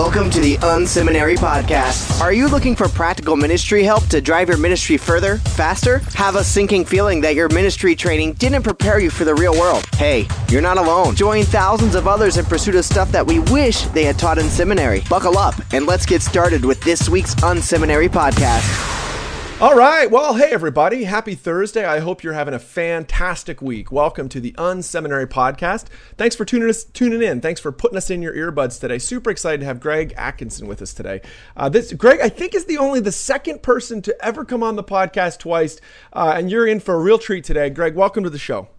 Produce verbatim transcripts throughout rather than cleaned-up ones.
Welcome to the Unseminary Podcast. Are you looking for practical ministry help to drive your ministry further, faster? Have a sinking feeling that your ministry training didn't prepare you for the real world? Hey, you're not alone. Join thousands of others in pursuit of stuff that we wish they had taught in seminary. Buckle up and let's get started with this week's Unseminary Podcast. All right. Well, hey, everybody. Happy Thursday. I hope you're having a fantastic week. Welcome to the Unseminary Podcast. Thanks for tuning us, tuning in. Thanks for putting us in your earbuds today. Super excited to have Greg Atkinson with us today. Uh, this Greg, I think, is the only the second person to ever come on the podcast twice, uh, and you're in for a real treat today. Greg, welcome to the show.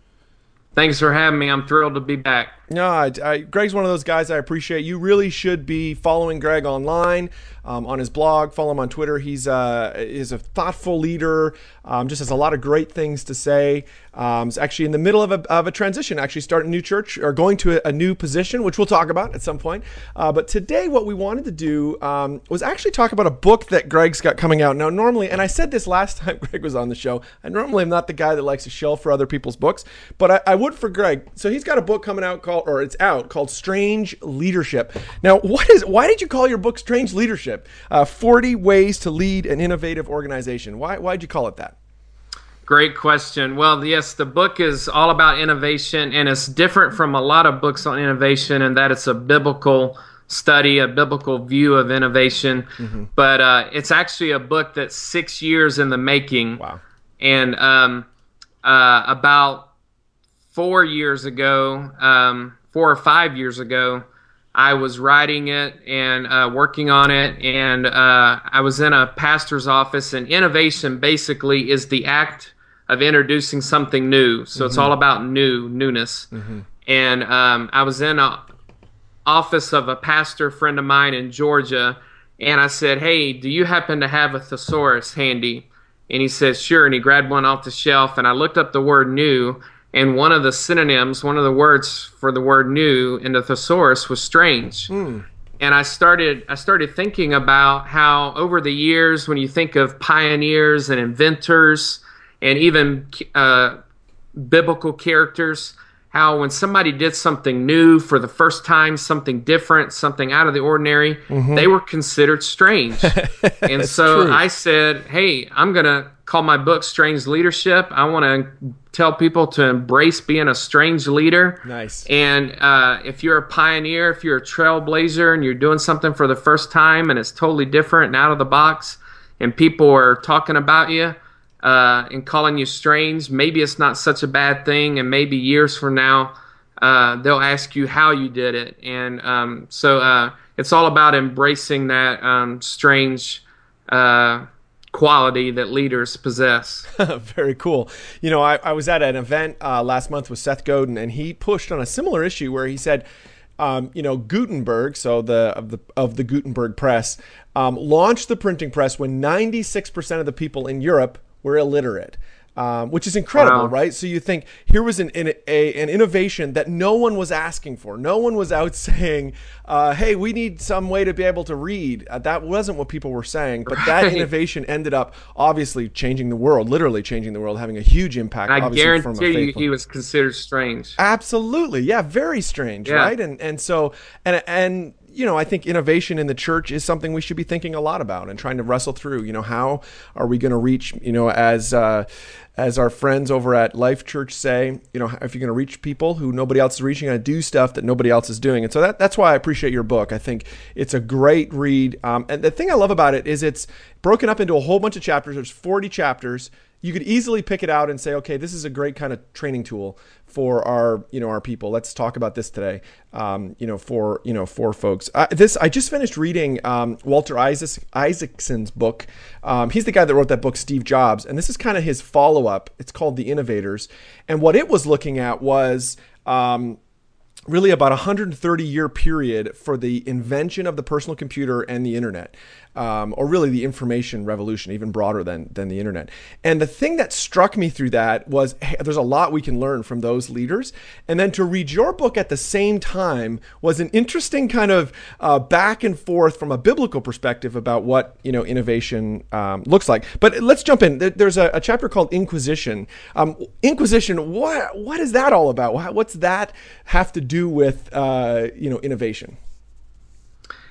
Thanks for having me. I'm thrilled to be back. No, I, I, Greg's one of those guys I appreciate. You really should be following Greg online, um, on his blog. Follow him on Twitter. He's uh, is a thoughtful leader. Um, just has a lot of great things to say. Um, he's actually in the middle of a, of a transition. Actually, starting a new church or going to a, a new position, which we'll talk about at some point. Uh, but today, what we wanted to do um, was actually talk about a book that Greg's got coming out now. Normally, and I said this last time Greg was on the show, I normally am not the guy that likes to shelf for other people's books, but I, I would for Greg. So he's got a book coming out called, or it's out called Strange Leadership. Now, what is? Why did you call your book Strange Leadership? Uh, forty Ways to Lead an Innovative Organization. Why? Why did you call it that? Great question. Well, yes, the book is all about innovation, and it's different from a lot of books on innovation in that it's a biblical study, a biblical view of innovation. Mm-hmm. But uh, it's actually a book that's six years in the making. Wow. And um, uh, about four years ago, um, four or five years ago, I was writing it and uh, working on it, and uh, I was in a pastor's office, and innovation basically is the act of introducing something new. So mm-hmm. it's all about new, newness. Mm-hmm. And um, I was in an office of a pastor friend of mine in Georgia, and I said, hey, do you happen to have a thesaurus handy? And he said, sure, and he grabbed one off the shelf, and I looked up the word new, and one of the synonyms, one of the words for the word new in the thesaurus was strange. Mm. And I started I started thinking about how over the years, when you think of pioneers and inventors and even uh, biblical characters, how when somebody did something new for the first time, something different, something out of the ordinary, mm-hmm. they were considered strange. And so true. I said, hey, I'm going to call my book Strange Leadership. I want to tell people to embrace being a strange leader. Nice. And uh, if you're a pioneer, if you're a trailblazer and you're doing something for the first time and it's totally different and out of the box and people are talking about you, Uh, and calling you strange, maybe it's not such a bad thing, and maybe years from now uh, they'll ask you how you did it. And um, so uh, it's all about embracing that um, strange uh, quality that leaders possess. Very cool. You know, I, I was at an event uh, last month with Seth Godin, and he pushed on a similar issue where he said, Um, you know, Gutenberg, so the of the of the Gutenberg press, um, launched the printing press when ninety-six percent of the people in Europe were illiterate, um, which is incredible, wow. right? So you think here was an, an, a, an innovation that no one was asking for. No one was out saying, uh, hey, we need some way to be able to read. Uh, that wasn't what people were saying, but right. that innovation ended up obviously changing the world, literally changing the world, having a huge impact. I obviously, guarantee from a you he was considered strange. Absolutely. Yeah, very strange, yeah. right? And and so, and and you know, I think innovation in the church is something we should be thinking a lot about and trying to wrestle through. You know, how are we going to reach, you know, as uh, as our friends over at Life Church say, you know, if you're going to reach people who nobody else is reaching, you're going to do stuff that nobody else is doing. And so that, that's why I appreciate your book. I think it's a great read. Um, and the thing I love about it is it's broken up into a whole bunch of chapters. There's forty chapters. You could easily pick it out and say, okay, this is a great kind of training tool for our, you know, our people. Let's talk about this today, um, you know, for, you know, for folks. Uh, this, I just finished reading um, Walter Isaac, Isaacson's book. Um, he's the guy that wrote that book, Steve Jobs. And this is kind of his follow-up. It's called The Innovators. And what it was looking at was um, really about a one hundred thirty year period for the invention of the personal computer and the internet. Um, or really the information revolution, even broader than than the internet. And the thing that struck me through that was, hey, there's a lot we can learn from those leaders. And then to read your book at the same time was an interesting kind of uh, back and forth from a biblical perspective about what, you know, innovation um, looks like. But let's jump in. There's a, a chapter called Inquisition. Um, Inquisition, what what is that all about? What's that have to do with uh, you know, innovation?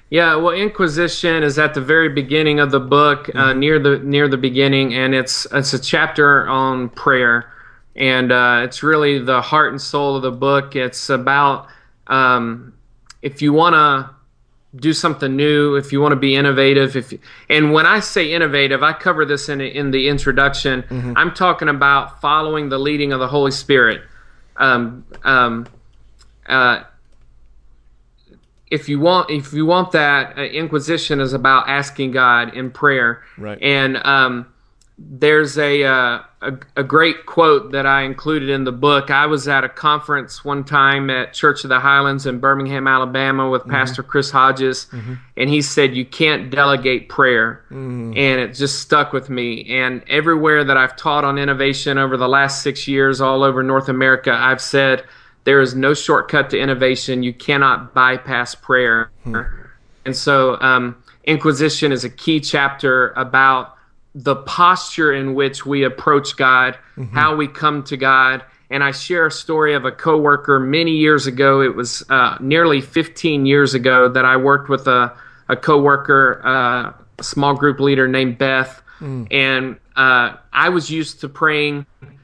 Yeah, well, Inquisition is at the very beginning of the book, uh, mm-hmm. near the near the beginning, and it's it's a chapter on prayer, and uh, it's really the heart and soul of the book. It's about um, if you want to do something new, if you want to be innovative, if and when I say innovative, I cover this in in the introduction. Mm-hmm. I'm talking about following the leading of the Holy Spirit. Um, um, uh, If you want, if you want that, uh, Inquisition is about asking God in prayer. Right. And um, there's a, uh, a a great quote that I included in the book. I was at a conference one time at Church of the Highlands in Birmingham, Alabama, with mm-hmm. Pastor Chris Hodges, mm-hmm. and he said, "You can't delegate prayer," mm. and it just stuck with me. And everywhere that I've taught on innovation over the last six years, all over North America, I've said, there is no shortcut to innovation. You cannot bypass prayer. Hmm. And so um, Inquisition is a key chapter about the posture in which we approach God, mm-hmm. how we come to God. And I share a story of a coworker many years ago. It was uh, nearly fifteen years ago that I worked with a, a coworker, uh, a small group leader named Beth. Mm. And uh, I was used to praying,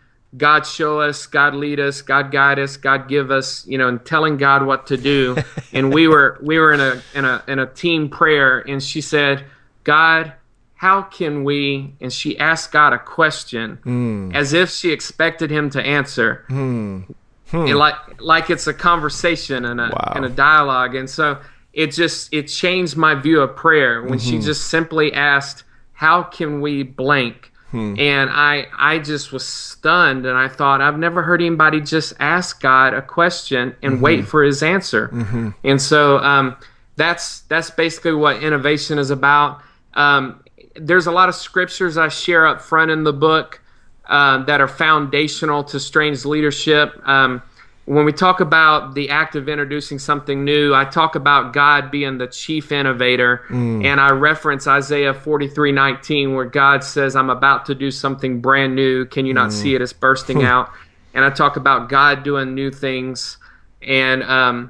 God show us, God lead us, God guide us, God give us, you know, and telling God what to do. And we were we were in a in a in a team prayer, and she said, "God, how can we?" And she asked God a question, mm. as if she expected him to answer, mm. hmm. and like like it's a conversation and a wow. and a dialogue. And so it just it changed my view of prayer when mm-hmm. she just simply asked, "How can we blank?" Hmm. And I I just was stunned, and I thought, I've never heard anybody just ask God a question and mm-hmm. wait for his answer. Mm-hmm. And so um, that's that's basically what innovation is about. Um, there's a lot of scriptures I share up front in the book uh, that are foundational to Strange leadership. Um, when we talk about the act of introducing something new, I talk about God being the chief innovator, mm. and I reference Isaiah forty-three nineteen, where God says, "I'm about to do something brand new. Can you not mm. see it? It's bursting out." And I talk about God doing new things, and um,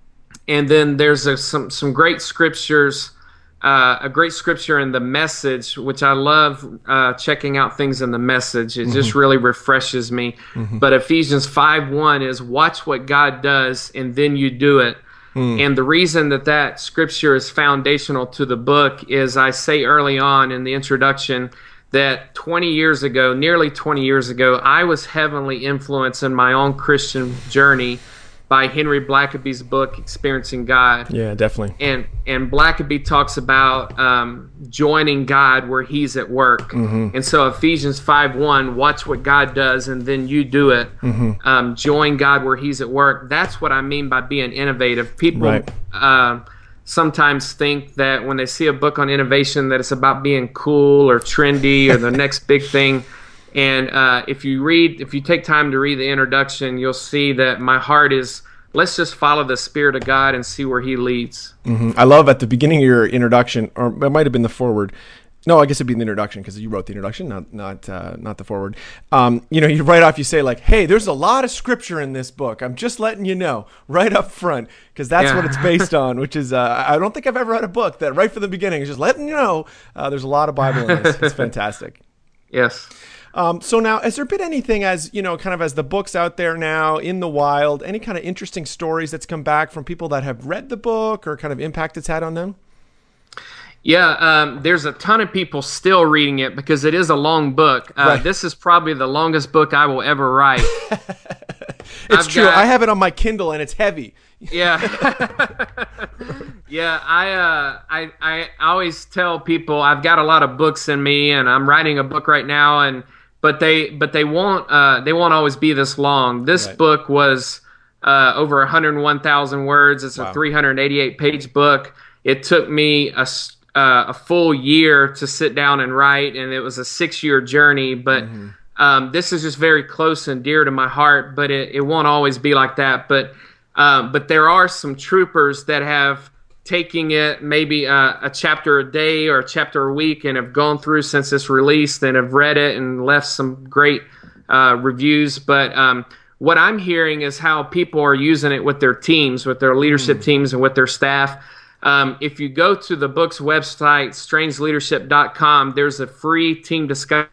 and then there's a, some some great scriptures. Uh, a great scripture in the Message, which I love uh, checking out things in the Message. It mm-hmm. just really refreshes me. Mm-hmm. But Ephesians five one is, watch what God does and then you do it. Mm. And the reason that that scripture is foundational to the book is, I say early on in the introduction that twenty years ago, nearly twenty years ago, I was heavily influenced in my own Christian journey by Henry Blackaby's book, Experiencing God. Yeah, definitely. And and Blackaby talks about um, joining God where he's at work. Mm-hmm. And so Ephesians five one, watch what God does and then you do it. Mm-hmm. Um, join God where he's at work. That's what I mean by being innovative. People right. uh, sometimes think that when they see a book on innovation that it's about being cool or trendy or the next big thing. And uh, if you read, if you take time to read the introduction, you'll see that my heart is, let's just follow the Spirit of God and see where he leads. Mm-hmm. I love at the beginning of your introduction, or it might have been the foreword. No, I guess it'd be the introduction because you wrote the introduction, not not uh, not the foreword. Um, you know, you right off you say like, "Hey, there's a lot of scripture in this book. I'm just letting you know right up front because that's yeah. what it's based on." Which is, uh, I don't think I've ever read a book that right from the beginning is just letting you know uh, there's a lot of Bible in this. It's fantastic. Yes. Um, so now, has there been anything as, you know, kind of as the book's out there now in the wild, any kind of interesting stories that's come back from people that have read the book or kind of impact it's had on them? Yeah, um, there's a ton of people still reading it because it is a long book. Uh, right. This is probably the longest book I will ever write. It's I've true. Got, I have it on my Kindle and it's heavy. Yeah. yeah, I, uh, I I always tell people I've got a lot of books in me and I'm writing a book right now, and but they but they won't uh, they won't always be this long. This right. book was uh, over one hundred one thousand words. It's wow. a three hundred eighty-eight page book. It took me a uh, a full year to sit down and write, and it was a six year journey. But mm-hmm. um, this is just very close and dear to my heart. But it, it won't always be like that. But um, but there are some troopers that have taking it maybe a, a chapter a day or a chapter a week and have gone through since it's released and have read it and left some great uh, reviews. But um, what I'm hearing is how people are using it with their teams, with their leadership mm. teams and with their staff. Um, if you go to the book's website, strange leadership dot com, there's a free team discussion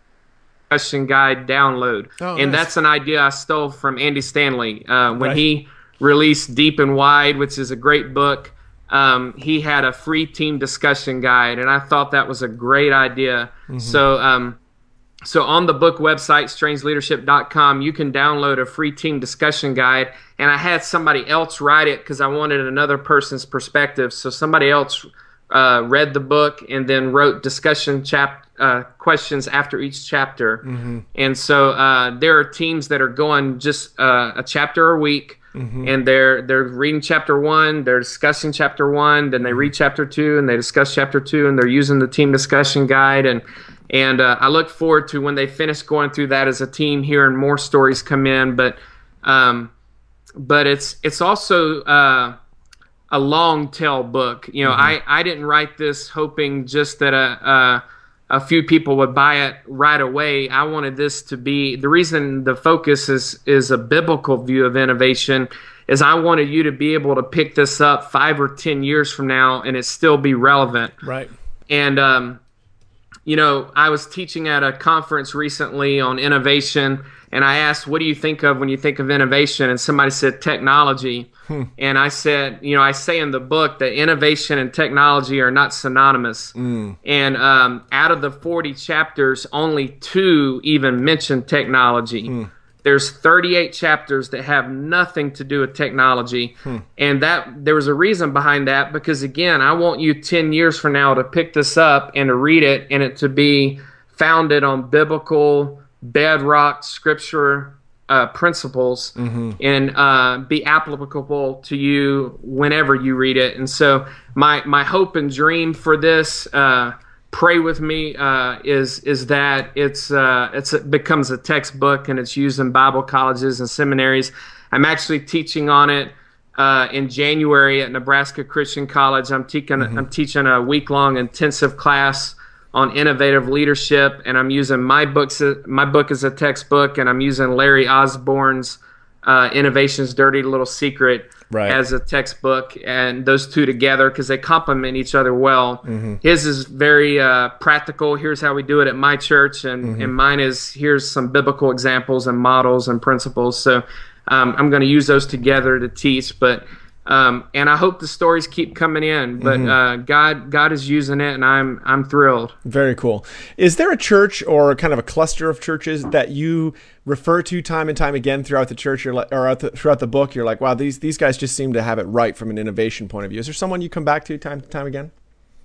guide download. Oh, and nice. That's an idea I stole from Andy Stanley. Uh, when Right. he released Deep and Wide, which is a great book, um, he had a free team discussion guide, and I thought that was a great idea. Mm-hmm. So um, so on the book website, strange leadership dot com, you can download a free team discussion guide, and I had somebody else write it because I wanted another person's perspective. So somebody else uh, read the book and then wrote discussion chap uh, questions after each chapter. Mm-hmm. And so uh, there are teams that are going just uh, a chapter a week, mm-hmm. and they're they're reading chapter one, they're discussing chapter one, then they read chapter two, and they discuss chapter two, and they're using the team discussion guide. And And uh, I look forward to when they finish going through that as a team, hearing more stories come in. But um, but it's it's also uh, a long tail book. You know, mm-hmm. I, I didn't write this hoping just that a, a a few people would buy it right away. I wanted this to be the reason the focus is is a biblical view of innovation. Is I wanted you to be able to pick this up five or ten years from now and it still be relevant. Right. And um, you know, I was teaching at a conference recently on innovation, and I asked, what do you think of when you think of innovation? And somebody said technology. Hmm. And I said, you know, I say in the book that innovation and technology are not synonymous. Mm. And um, out of the forty chapters, only two even mention technology. Hmm. There's thirty-eight chapters that have nothing to do with technology. Hmm. And that there was a reason behind that, because, again, I want you ten years from now to pick this up and to read it and it to be founded on biblical, bedrock, scripture uh, principles, mm-hmm. and uh, be applicable to you whenever you read it. And so my, my hope and dream for this uh pray with me uh, is is that it's uh, it's it becomes a textbook and it's used in Bible colleges and seminaries. I'm actually teaching on it uh, in January at Nebraska Christian College. I'm teaching mm-hmm. I'm teaching a week long intensive class on innovative leadership, and I'm using my books my book as a textbook, and I'm using Larry Osborne's uh, Innovation's Dirty Little Secret. Right. As a textbook, and those two together because they complement each other well. Mm-hmm. His is very uh, practical. Here's how we do it at my church, and, mm-hmm. and mine is here's some biblical examples and models and principles. So um, I'm going to use those together to teach. But um, and I hope the stories keep coming in. But mm-hmm. uh, God God is using it, and I'm I'm thrilled. Very cool. Is there a church or kind of a cluster of churches that you refer to time and time again throughout the church, you're like, or throughout the book? You're like, wow, these these guys just seem to have it right from an innovation point of view. Is there someone you come back to time to time again?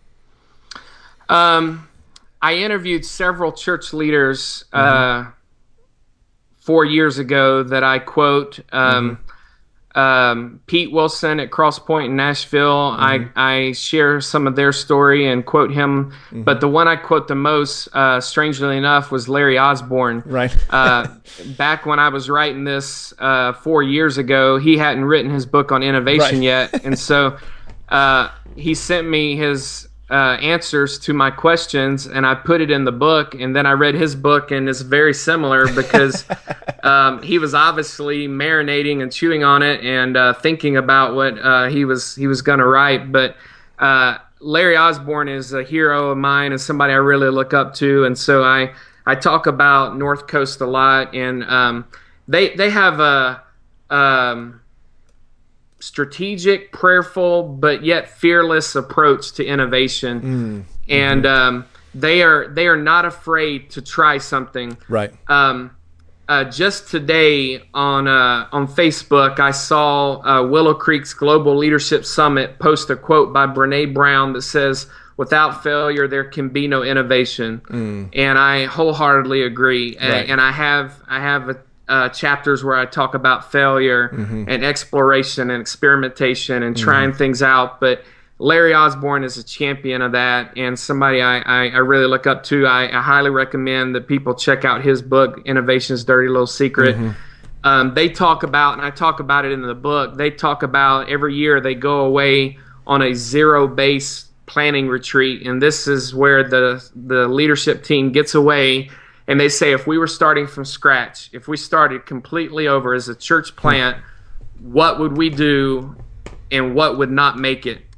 Um, I interviewed several church leaders uh, mm-hmm. four years ago that I quote. Um, mm-hmm. Um, Pete Wilson at Cross Point in Nashville. Mm-hmm. I, I share some of their story and quote him, mm-hmm. but the one I quote the most, uh, strangely enough, was Larry Osborne. Right. uh, back when I was writing this uh, four years ago, he hadn't written his book on innovation right. yet, and so uh, he sent me his uh, answers to my questions, and I put it in the book, and then I read his book, and it's very similar because um, he was obviously marinating and chewing on it and uh, thinking about what uh, he was he was going to write. But uh, Larry Osborne is a hero of mine and somebody I really look up to, and so I I talk about North Coast a lot, and um, they they have a um, strategic, prayerful, but yet fearless approach to innovation, mm. and um, they are they are not afraid to try something. Right. Um, uh, just today on uh, on Facebook, I saw uh, Willow Creek's Global Leadership Summit post a quote by Brene Brown that says, "Without failure, there can be no innovation," mm. and I wholeheartedly agree. Right. And, and I have I have a Uh, chapters where I talk about failure mm-hmm. and exploration and experimentation and trying mm-hmm. things out. But Larry Osborne is a champion of that and somebody I, I, I really look up to. I, I highly recommend that people check out his book, Innovation's Dirty Little Secret. Mm-hmm. Um, they talk about, and I talk about it in the book, they talk about every year they go away on a zero-base planning retreat. And this is where the the leadership team gets away. And they say, if we were starting from scratch, if we started completely over as a church plant, what would we do and what would not make it?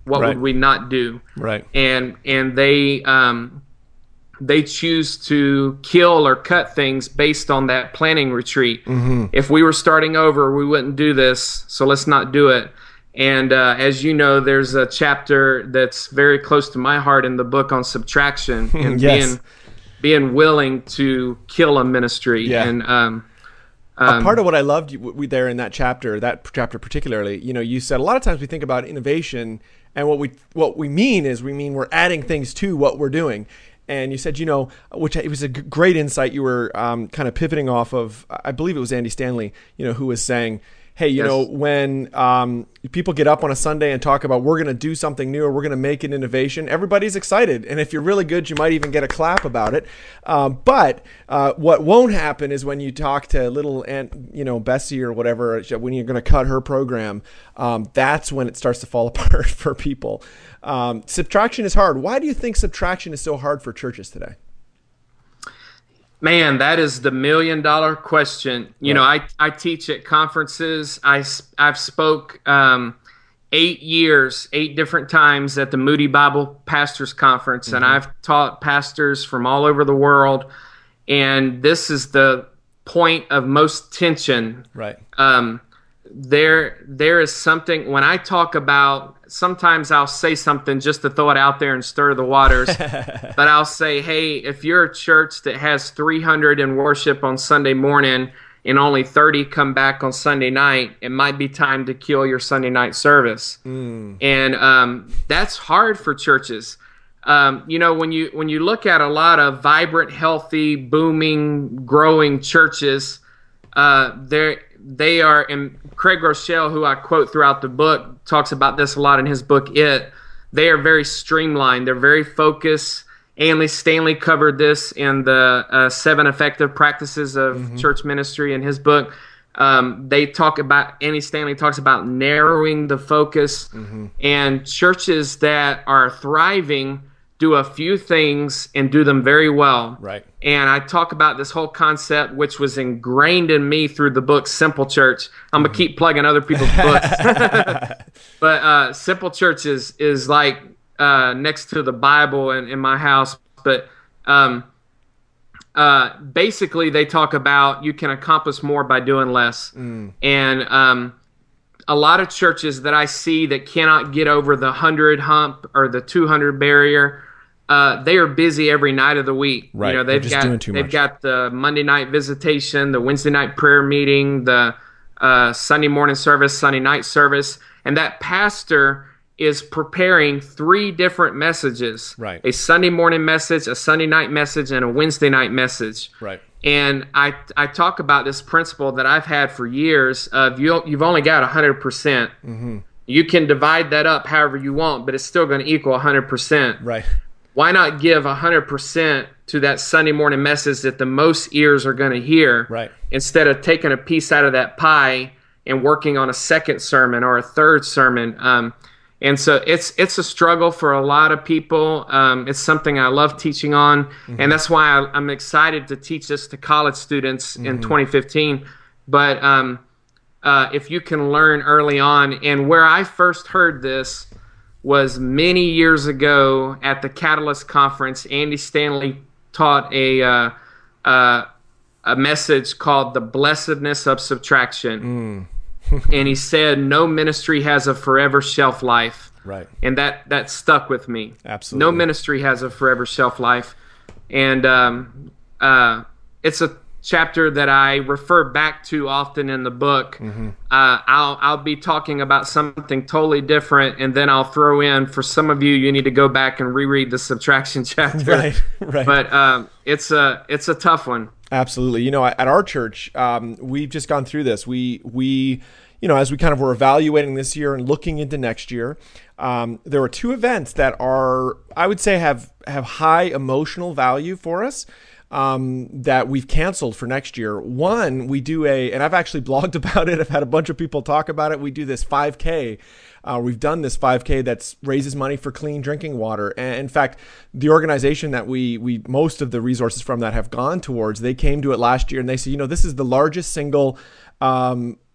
What right. would we not do? Right. And and they um, they choose to kill or cut things based on that planning retreat. Mm-hmm. If we were starting over, we wouldn't do this, so let's not do it. And uh, as you know, there's a chapter that's very close to my heart in the book on subtraction and yes. being being willing to kill a ministry. Yeah. And um, um, a part of what I loved we, there in that chapter, that chapter particularly, you know, you said a lot of times we think about innovation, and what we what we mean is we mean we're adding things to what we're doing. And you said, you know, which it was a great insight. You were um, kind of pivoting off of, I believe it was Andy Stanley, you know, who was saying, hey, you yes. know, when um, people get up on a Sunday and talk about we're going to do something new or we're going to make an innovation, everybody's excited. And if you're really good, you might even get a clap about it. Um, but uh, what won't happen is when you talk to little Aunt, you know, Bessie or whatever, when you're going to cut her program, um, that's when it starts to fall apart for people. Um, subtraction is hard. Why do you think subtraction is so hard for churches today? Man, that is the million dollar question. You right. know, I, I teach at conferences. I, I've spoke um, eight years, eight different times at the Moody Bible Pastors Conference, mm-hmm. and I've taught pastors from all over the world. And this is the point of most tension. Right. Um, there, there is something, when I talk about, sometimes I'll say something just to throw it out there and stir the waters, but I'll say, hey, if you're a church that has three hundred in worship on Sunday morning and only thirty come back on Sunday night, it might be time to kill your Sunday night service. Mm. And um, that's hard for churches. Um, you know, when you when you look at a lot of vibrant, healthy, booming, growing churches, uh, they're They are, and Craig Rochelle, who I quote throughout the book, talks about this a lot in his book, It. They are very streamlined. They're very focused. Andy Stanley covered this in the uh, Seven Effective Practices of mm-hmm. Church Ministry in his book. Um, they talk about, Andy Stanley talks about narrowing the focus. Mm-hmm. And churches that are thriving do a few things and do them very well. Right. And I talk about this whole concept, which was ingrained in me through the book Simple Church. I'm mm-hmm. gonna keep plugging other people's books, but uh, Simple Church is is like uh, next to the Bible in, in my house. But um, uh, basically, they talk about you can accomplish more by doing less, mm. and um, a lot of churches that I see that cannot get over the hundred hump or the two hundred barrier. Uh, they are busy every night of the week. Right. You know, they've got they've much. got the Monday night visitation, the Wednesday night prayer meeting, the uh, Sunday morning service, Sunday night service, and that pastor is preparing three different messages. Right. A Sunday morning message, a Sunday night message, and a Wednesday night message. Right. And I I talk about this principle that I've had for years of you you've only got one hundred percent. Mm-hmm. You can divide that up however you want, but it's still going to equal one hundred percent. Right. Why not give one hundred percent to that Sunday morning message that the most ears are going to hear, right, instead of taking a piece out of that pie and working on a second sermon or a third sermon? Um, and so it's it's a struggle for a lot of people. Um, it's something I love teaching on, mm-hmm. and that's why I, I'm excited to teach this to college students mm-hmm. in twenty fifteen. But um, uh, if you can learn early on, and where I first heard this was many years ago at the Catalyst Conference. Andy Stanley taught a uh, uh, a message called The Blessedness of Subtraction. Mm. And he said, no ministry has a forever shelf life. Right. And that, that stuck with me. Absolutely. No ministry has a forever shelf life. And um, uh, it's a chapter that I refer back to often in the book. Mm-hmm. Uh, I'll I'll be talking about something totally different, and then I'll throw in, for some of you, you need to go back and reread the subtraction chapter. Right, right. But um, it's a it's a tough one. Absolutely. You know, at our church, um, we've just gone through this. We we. You know, as we kind of were evaluating this year and looking into next year, um, there were two events that are, I would say, have have high emotional value for us. Um, that we've canceled for next year. One, we do a, and I've actually blogged about it. I've had a bunch of people talk about it. We do this five K. Uh, we've done this five K that raises money for clean drinking water. And in fact, the organization that we, we, most of the resources from that have gone towards, they came to it last year and they said, you know, this is the largest single, um,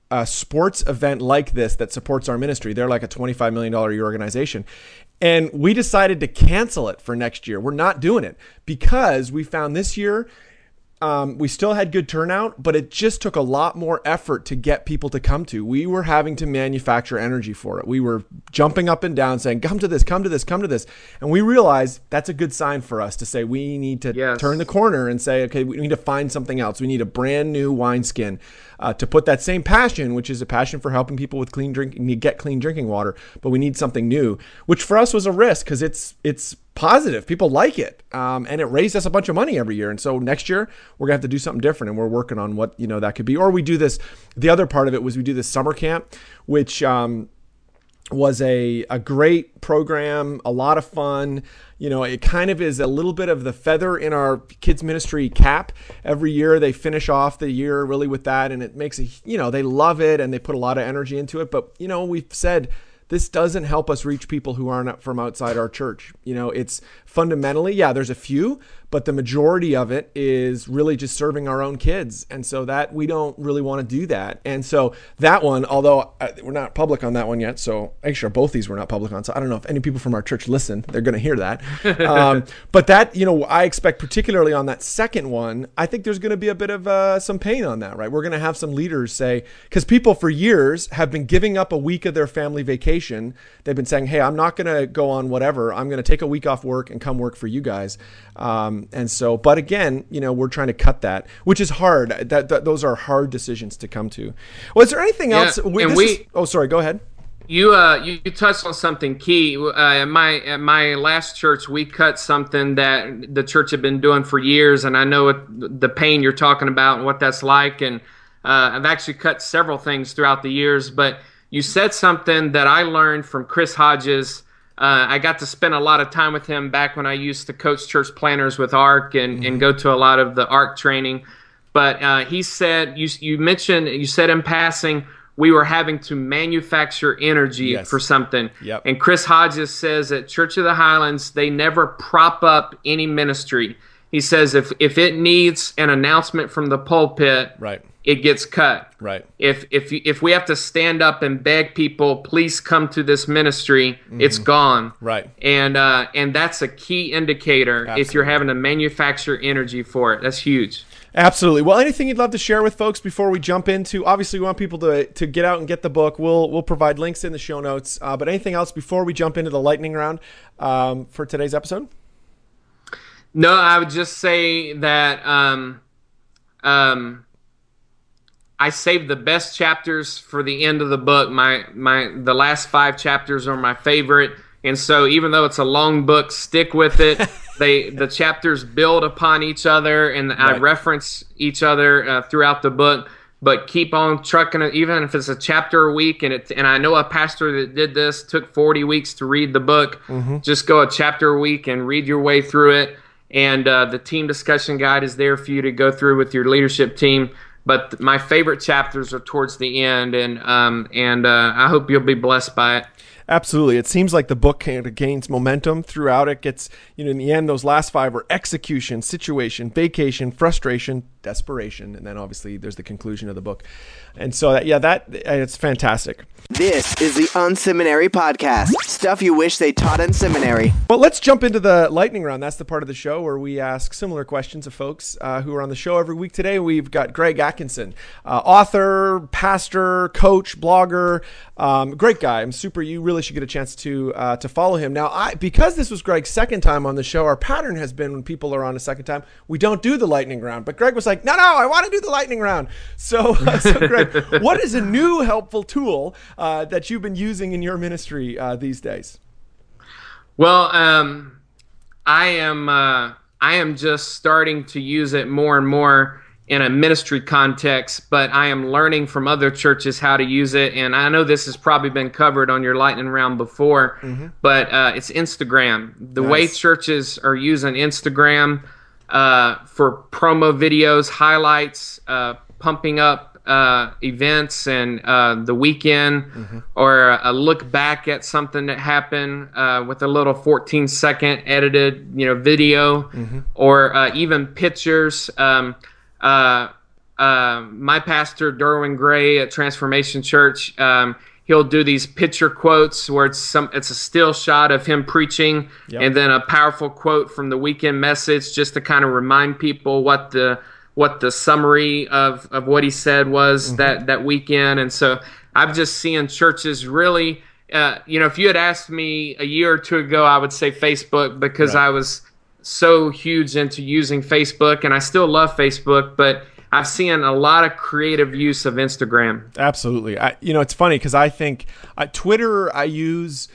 a sports event like this that supports our ministry. They're like a twenty-five million dollars a year organization. And we decided to cancel it for next year. We're not doing it because we found this year Um, we still had good turnout, but it just took a lot more effort to get people to come to. We were having to manufacture energy for it. We were jumping up and down saying, come to this, come to this, come to this. And we realized that's a good sign for us to say we need to yes. turn the corner and say, okay, we need to find something else. We need a brand new wineskin uh, to put that same passion, which is a passion for helping people with clean drink, get clean drinking water. But we need something new, which for us was a risk because it's it's positive. People like it. Um, and it raised us a bunch of money every year. And so next year we're gonna have to do something different. And we're working on what, you know, that could be, or we do this. The other part of it was we do this summer camp, which, um, was a, a great program, a lot of fun. You know, it kind of is a little bit of the feather in our kids ministry cap. Every year they finish off the year really with that. And it makes a, you know, they love it and they put a lot of energy into it. But, you know, we've said, this doesn't help us reach people who aren't from outside our church. You know, it's fundamentally, yeah, there's a few, but the majority of it is really just serving our own kids. And so that we don't really want to do that. And so that one, although we're not public on that one yet, so actually both these we're not public on. So I don't know if any people from our church listen, they're going to hear that. um, but that, you know, I expect particularly on that second one, I think there's going to be a bit of uh, some pain on that, right? We're going to have some leaders say, because people for years have been giving up a week of their family vacation. They've been saying, hey, I'm not going to go on whatever. I'm going to take a week off work and come work for you guys. Um, and so, but again, you know, we're trying to cut that, which is hard. That, that those are hard decisions to come to. Well, is there anything yeah, else? We, and we, is, oh, sorry, go ahead. You uh you, you touched on something key. Uh, at my at my last church, we cut something that the church had been doing for years, and I know it, the pain you're talking about and what that's like. And uh, I've actually cut several things throughout the years, but you said something that I learned from Chris Hodges. Uh, I got to spend a lot of time with him back when I used to coach church planners with ARC and, mm-hmm. and go to a lot of the ARC training. But uh, he said, you you mentioned, you said in passing, we were having to manufacture energy yes. for something. Yep. And Chris Hodges says at Church of the Highlands, they never prop up any ministry. He says if, if it needs an announcement from the pulpit, right. it gets cut. Right. If if if we have to stand up and beg people, please come to this ministry, mm-hmm. it's gone. Right. And uh, and that's a key indicator. Absolutely. If you're having to manufacture energy for it. That's huge. Absolutely. Well, anything you'd love to share with folks before we jump into? Obviously, we want people to to get out and get the book. We'll we'll provide links in the show notes. Uh, but anything else before we jump into the lightning round um, for today's episode? No, I would just say that um, um, I saved the best chapters for the end of the book. My my the last five chapters are my favorite, and so even though it's a long book, stick with it. They the chapters build upon each other, and right. I reference each other uh, throughout the book. But keep on trucking it, even if it's a chapter a week. And it and I know a pastor that did this, took forty weeks to read the book. Mm-hmm. Just go a chapter a week and read your way through it. And uh, the team discussion guide is there for you to go through with your leadership team. But th- my favorite chapters are towards the end, and um, and uh, I hope you'll be blessed by it. Absolutely. It seems like the book kind of gains momentum throughout. It gets, you know, in the end, those last five are execution, situation, vacation, frustration, desperation, and then obviously there's the conclusion of the book. And so, that, yeah, that it's fantastic. This is the Unseminary Podcast. Stuff you wish they taught in seminary. Well, let's jump into the lightning round. That's the part of the show where we ask similar questions of folks uh, who are on the show every week. Today, we've got Greg Atkinson, uh, author, pastor, coach, blogger, um, great guy. I'm super, you really should get a chance to uh, to follow him. Now, I because this was Greg's second time on the show, our pattern has been when people are on a second time, we don't do the lightning round. But Greg was like, no, no, I want to do the lightning round. So, uh, so Greg, what is a new helpful tool uh, that you've been using in your ministry uh, these days? Well, um, I am uh, I am just starting to use it more and more in a ministry context, but I am learning from other churches how to use it. And I know this has probably been covered on your lightning round before, mm-hmm. but uh, it's Instagram. The nice. way churches are using Instagram uh, for promo videos, highlights, uh, pumping up uh, events and uh, the weekend, mm-hmm. or a look back at something that happened uh, with a little fourteen second edited, you know, video, mm-hmm. or uh, even pictures. Um, Uh, uh, my pastor, Derwin Gray at Transformation Church, um, he'll do these picture quotes where it's some it's a still shot of him preaching, yep. and then a powerful quote from the weekend message, just to kind of remind people what the what the summary of, of what he said was mm-hmm. that, that weekend. And so I've just seen churches really, uh, you know, if you had asked me a year or two ago, I would say Facebook, because right. I was so huge into using Facebook, and I still love Facebook, but I've seen a lot of creative use of Instagram. Absolutely. I, you know, it's funny because I think uh, Twitter I use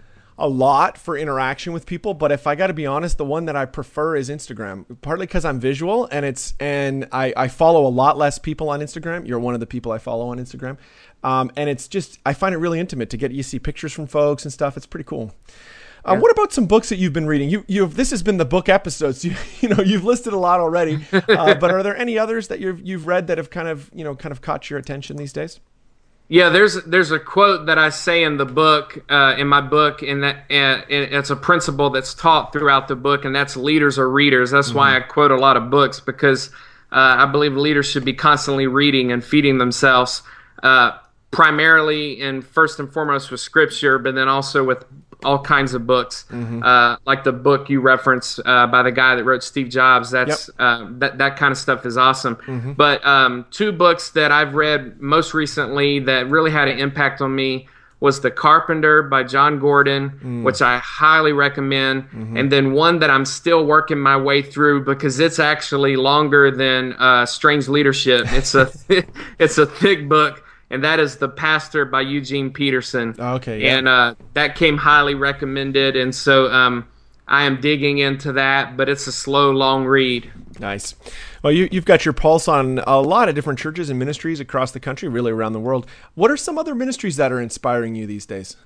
a lot for interaction with people, but if I got to be honest, the one that I prefer is Instagram, partly because I'm visual, and it's and I, I follow a lot less people on Instagram. You're one of the people I follow on Instagram. Um, and it's just, I find it really intimate to get, you see pictures from folks and stuff. It's pretty cool. Um, yeah. What about some books that you've been reading? You, you've this has been the book episodes. You, you know, you've listed a lot already. Uh, but are there any others that you've you've read that have kind of you know kind of caught your attention these days? Yeah, there's there's a quote that I say in the book, uh, in my book, and that uh, it's a principle that's taught throughout the book, and that's leaders are readers. That's mm-hmm. why I quote a lot of books, because uh, I believe leaders should be constantly reading and feeding themselves, uh, primarily and first and foremost with Scripture, but then also with all kinds of books, mm-hmm. uh, like the book you referenced uh, by the guy that wrote Steve Jobs. That's yep. uh, that that kind of stuff is awesome. Mm-hmm. But um, two books that I've read most recently that really had an impact on me was The Carpenter by John Gordon, mm. which I highly recommend, mm-hmm. and then one that I'm still working my way through because it's actually longer than uh, Strange Leadership. It's a it's a thick book. And that is The Pastor by Eugene Peterson. Okay. Yeah. And uh, that came highly recommended. And so um, I am digging into that, but it's a slow, long read. Nice. Well, you, you've got your pulse on a lot of different churches and ministries across the country, really around the world. What are some other ministries that are inspiring you these days?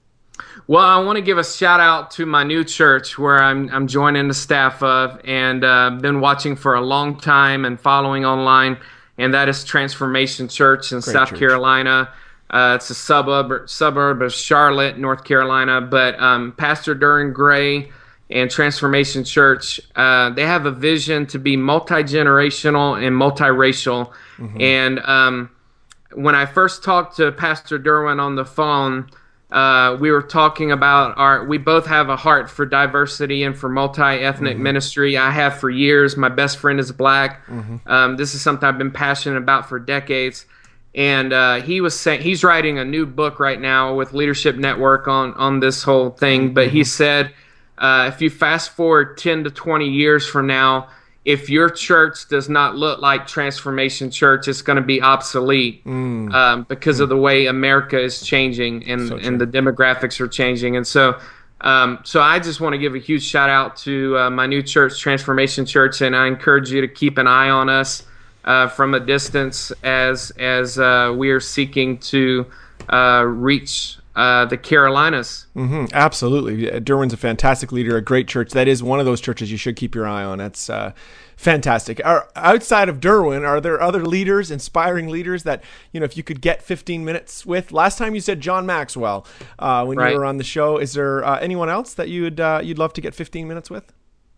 Well, I want to give a shout out to my new church where I'm I'm joining the staff of, and uh, been watching for a long time and following online. And that is Transformation Church in Great South church. Carolina. Uh, it's a suburb suburb of Charlotte, North Carolina. But um, Pastor Derwin Gray and Transformation Church, uh, they have a vision to be multi-generational and multiracial. Mm-hmm. And um, when I first talked to Pastor Derwin on the phone, uh, we were talking about our, we both have a heart for diversity and for multi-ethnic mm-hmm. ministry. I have for years. My best friend is black. Mm-hmm. Um, this is something I've been passionate about for decades. And uh, he was saying, he's writing a new book right now with Leadership Network on, on this whole thing. But mm-hmm. he said, uh, if you fast forward ten to twenty years from now, if your church does not look like Transformation Church, it's going to be obsolete mm. um, because mm. of the way America is changing and, so and the demographics are changing. And so um, so I just want to give a huge shout out to uh, my new church, Transformation Church, and I encourage you to keep an eye on us uh, from a distance as, as uh, we are seeking to uh, reach Uh, the Carolinas. Mm-hmm, absolutely. Derwin's a fantastic leader, a great church. That is one of those churches you should keep your eye on. That's uh, fantastic. Are, outside of Derwin, are there other leaders, inspiring leaders that, you know, if you could get fifteen minutes with? Last time you said John Maxwell uh, when right. you were on the show. Is there uh, anyone else that you'd uh, you'd love to get fifteen minutes with?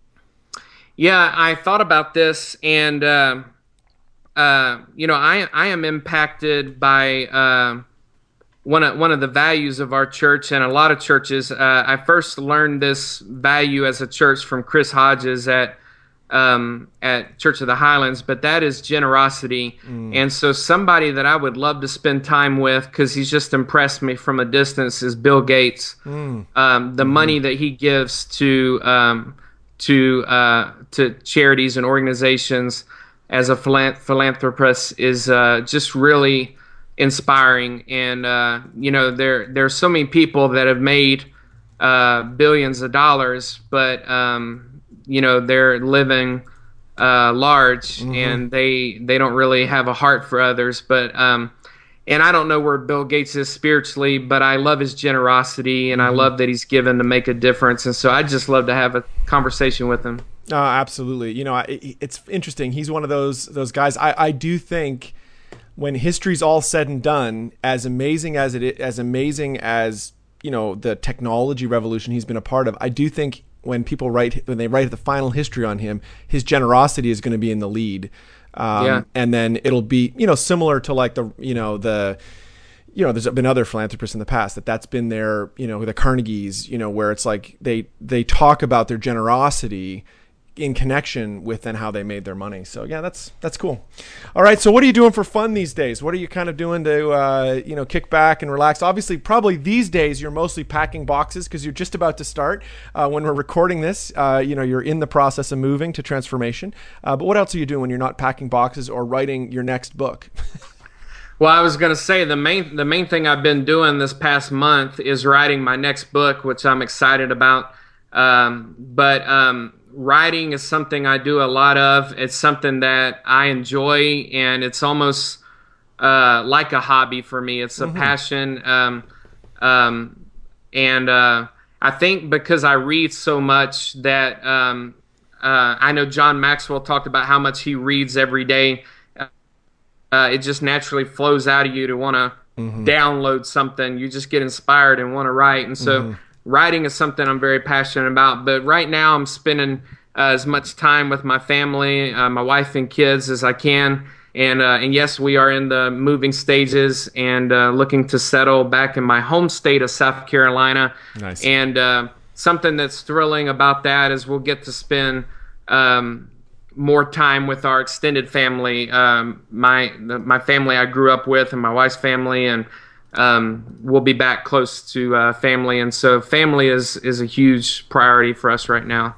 Yeah, I thought about this, and uh, uh, you know, I I am impacted by. Uh, One of, one of the values of our church and a lot of churches, uh, I first learned this value as a church from Chris Hodges at um, at Church of the Highlands, but that is generosity. Mm. And so somebody that I would love to spend time with, because he's just impressed me from a distance, is Bill Gates. Mm. Um, the mm. money that he gives to um, to uh, to charities and organizations as a philanthropist is uh, just really inspiring. And uh, you know, there there's so many people that have made uh, billions of dollars, but um, you know, they're living uh, large, mm-hmm. and they they don't really have a heart for others. But um, and I don't know where Bill Gates is spiritually, but I love his generosity, and mm-hmm. I love that he's given to make a difference. And so I just love to have a conversation with him. Uh, absolutely. You know, it, it's interesting. He's one of those those guys. I, I do think, when history's all said and done, as amazing as it is, as amazing as, you know, the technology revolution he's been a part of, I do think when people write, when they write the final history on him, his generosity is going to be in the lead. Um, yeah. And then it'll be, you know, similar to like the, you know, the, you know, there's been other philanthropists in the past that that's been their, you know, the Carnegies, you know, where it's like they, they talk about their generosity in connection with then how they made their money. So yeah, that's, that's cool. All right. So what are you doing for fun these days? What are you kind of doing to, uh, you know, kick back and relax? Obviously, probably these days you're mostly packing boxes because you're just about to start. Uh, when we're recording this, uh, you know, you're in the process of moving to transformation. Uh, but what else are you doing when you're not packing boxes or writing your next book? Well, I was going to say the main the main thing I've been doing this past month is writing my next book, which I'm excited about. Um, but um, writing is something I do a lot of. It's something that I enjoy, and it's almost uh, like a hobby for me. It's a mm-hmm. passion, um, um, and uh, I think because I read so much that um, uh, I know John Maxwell talked about how much he reads every day. Uh, it just naturally flows out of you to want to mm-hmm. download something. You just get inspired and want to write. And so mm-hmm. writing is something I'm very passionate about. But right now I'm spending uh, as much time with my family, uh, my wife and kids as I can. And uh, and yes, we are in the moving stages and uh, looking to settle back in my home state of South Carolina. Nice. And uh, something that's thrilling about that is we'll get to spend um, more time with our extended family, um, my the, my family I grew up with and my wife's family, and um, we'll be back close to uh, family. And so family is, is a huge priority for us right now.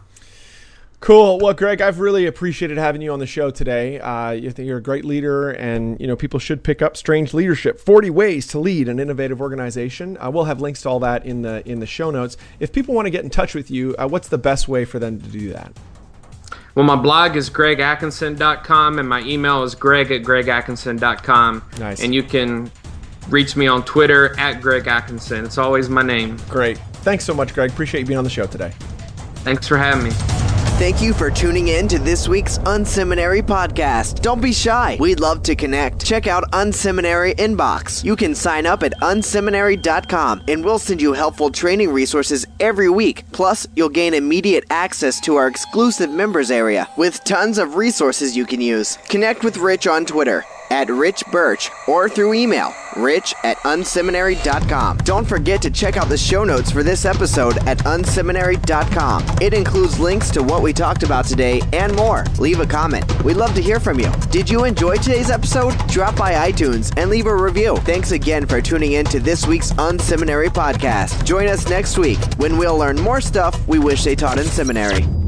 Cool. Well, Greg, I've really appreciated having you on the show today. Uh, you think you're a great leader, and you know people should pick up Strange Leadership: forty Ways to Lead an Innovative Organization. Uh, we'll have links to all that in the in the show notes. If people want to get in touch with you, uh, what's the best way for them to do that? Well, my blog is greg atkinson dot com, and my email is greg at greg atkinson dot com. Nice. And you can reach me on Twitter at Greg Atkinson. It's always my name. Great. Thanks so much, Greg. Appreciate you being on the show today. Thanks for having me. Thank you for tuning in to this week's Unseminary podcast. Don't be shy. We'd love to connect. Check out Unseminary Inbox. You can sign up at unseminary dot com, and we'll send you helpful training resources every week. Plus, you'll gain immediate access to our exclusive members area with tons of resources you can use. Connect with Rich on Twitter at Rich Birch or through email, rich at unseminary dot com. Don't forget to check out the show notes for this episode at unseminary dot com. It includes links to what we talked about today and more. Leave a comment. We'd love to hear from you. Did you enjoy today's episode? Drop by iTunes and leave a review. Thanks again for tuning in to this week's Unseminary podcast. Join us next week when we'll learn more stuff we wish they taught in seminary.